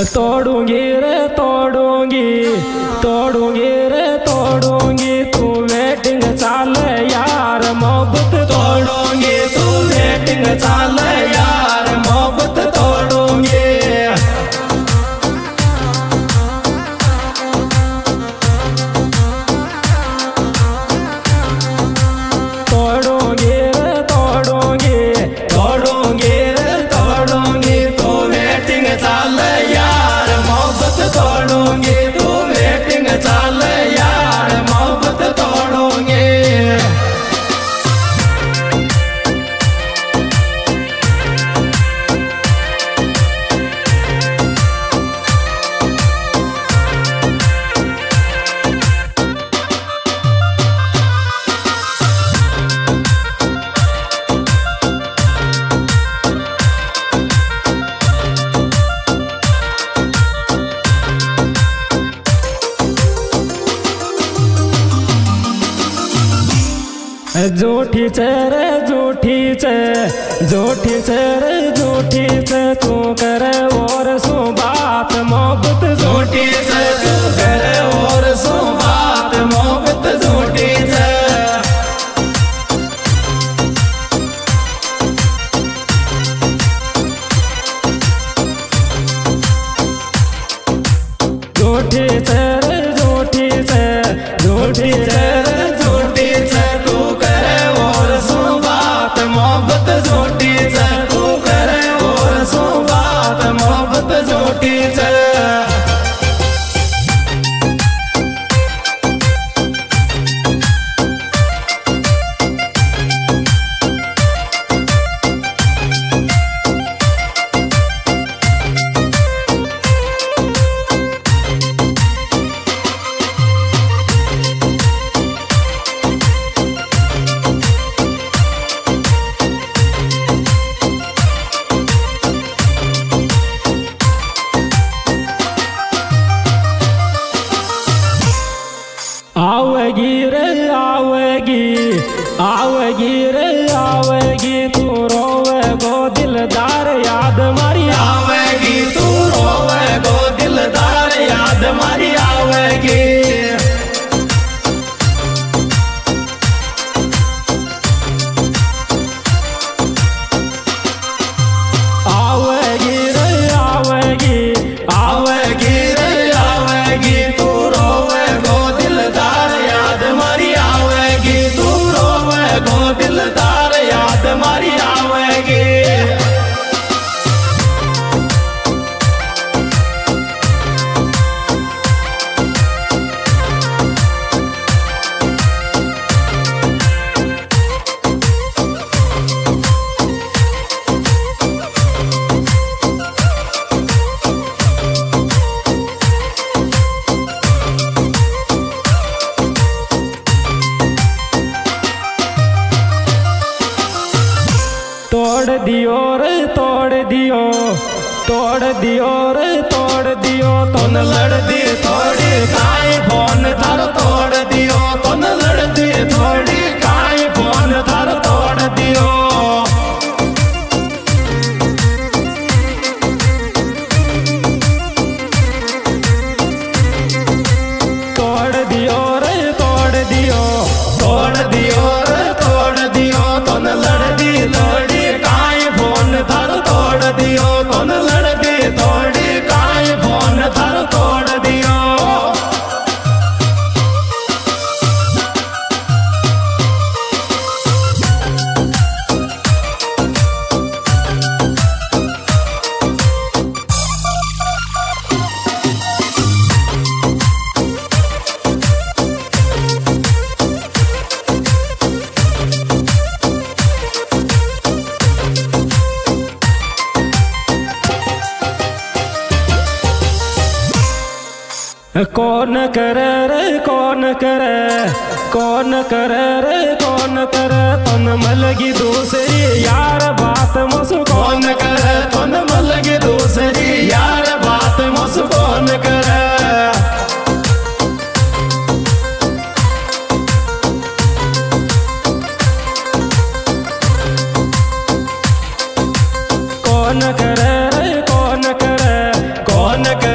तोड़ूंगी रे तोड़ूंगी, तोड़ूंगी रे तोड़ूंगी, तू वेटिंग चाल यार मोहब्बत तोड़ूंगी, तू वेटिंग चाल यार मोहब्बत तोड़ूंगी। तोड़ूंगी रे तोड़ूंगी, तोड़ूंगी रे तोड़ूंगी, तू वेटिंग चाल यार मोहब्बत तोड़ूंगी, तू वेटिंग चाल यार मोहब्बत तोड़ूंगी। झूठी रे झूठी झूठी रे झूठी तू करे और सो बात मोहब्बत झूठी तू करे और सो बात मोहब्बत झूठी झूठी रे झूठी झूठी रे झूठी तू करे और सो बात मोहब्बत झूठी तू करे और सो बात मोहब्बत झूठी आवेगी रे आवेगी, आवेगी रे आवेगी, तू रोवे गो दिलदार याद मारी आवेगी, तू रोवे गो दिलदार याद मारी आवेगी। आवेगी रे आवेगी, आवेगी रे आवेगी, तू रोवे गो दिलदार याद मारी आवेगी, तू रोवे गो दिलदार याद मारी आवेगी। तोड़ दियो रे तोड़ दियो, तोड़ दियो रे तोड़ दियो, तुन लड़ दी थोड़ी काई फोन थार तोड़ दियो, तुन लड़ दी थोड़ी काई फोन थार तोड़ दियो। तोड़ दियो रे तोड़ दियो, तोड़ दियो रे तोड़ दियो, तुन लड़ दी थोड़ी काई फोन थार तोड़ दियो, तुन लड़ दी थोड़ी काई फोन थार तोड़ दियो। कौन करे रे कौन करे, कौन करे रे कौन करे, तुन मलगी दूसरी यार बात मुझ कौन करे, तुन मलगी दूसरी यार बात मुझ कौन करे। कौन करे रे कौन करे, कौन करे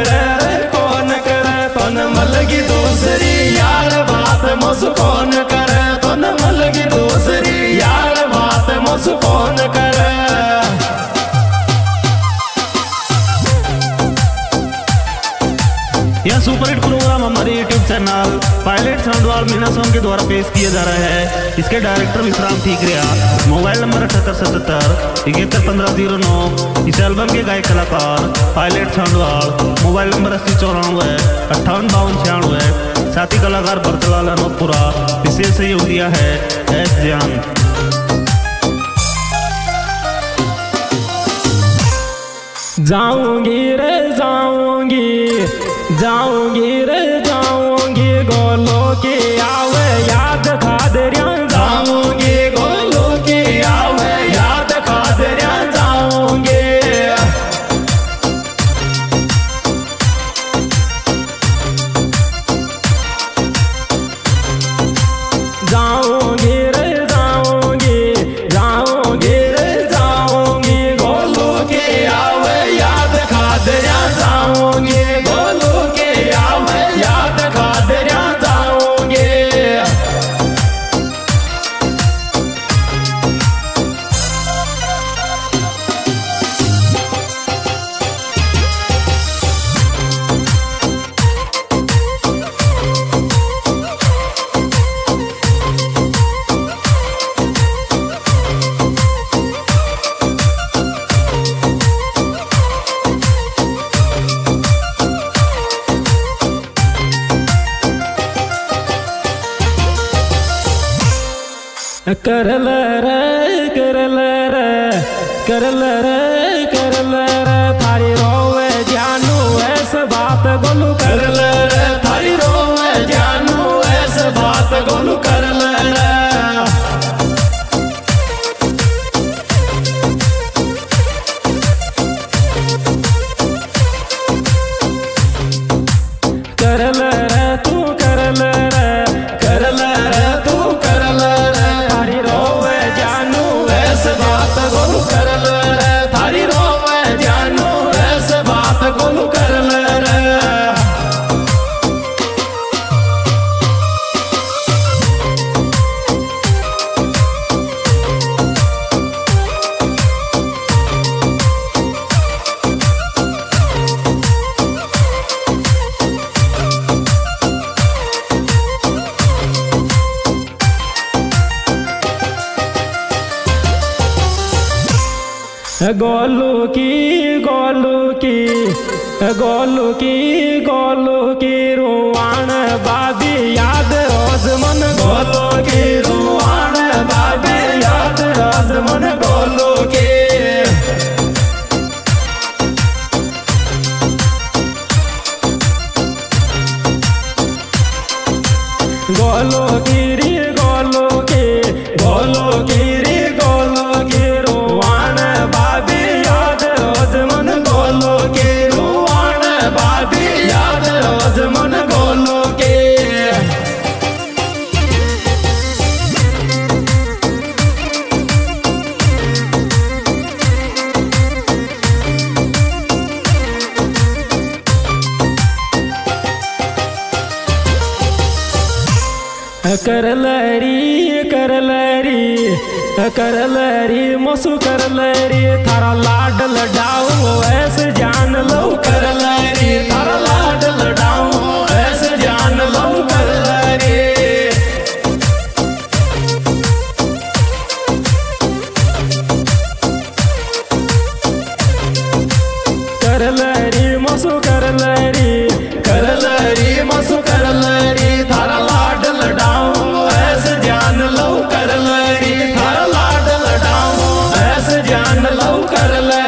मसु कौन करे तो न मलगी दूसरी यार बात मसु कौन करे। यह सुपरहिट प्रोग्राम हमारे यूट्यूब चैनल पायलट साउंडवाल मीना सॉन्ग के द्वारा पेश किया जा रहा है। इसके director Vishram Thikariya. Mobile number 7877-711509। इस एल्बम के गायक कलाकार पायलट साउंडवाल। Mobile number 8094-585296। साथी कलाकार बरतलाल अनोदपुरा। विशेष सहयोग दिया है एस जान। जाऊंगी रे जाऊंगी, जाऊंगी रे जाऊंगी, गोलो की आवे याद खादरिया। जाऊंगी गोलो की आवे याद खादरिया जाऊंगी। जाऊंगी रे जाऊंगी, जाऊंगी रे जाऊंगी, गोलो की आवे याद खादरिया जाऊंगी। गोलो की आवे याद खादरिया जाऊंगी। करल रे करल रे करल रे करल रे थारी रोवे जानू ऐस बात गोलू। करल रे थारी रोवे जानू ऐस बात गोलू। करल रे करल रे तू करल रे करल रे तू करल रे थारी रोवे जानू ऐस बात गोलू। करल रे थारी रोवे जानू ऐस बात गोलू। करल रे गोलू की गोलू की गोलू की गोलू की रुवाण बाबी याद रोज मन। गोलू की रुवाण बाबी याद रोज मन। गोलू की गोलू की री गोलू की गोलू की री गोलू की रुवाण बाबी याद रोज मन। गोलू की रुवाण बाबी याद रोज मन। गोलू की करलरी करलरी करलरी मसु करलरी थारा लाड लडाऊ ऐसे जान लो। करलरी थारा लाड लडाऊ ऐसे जान लो। करलरी करलरी मसु करलरी करलरी मसु करलरी थारा लाड लडाऊ ऐसे जान लो। करलरी थारा लाड लडाऊ ऐसे जान लो। करलरी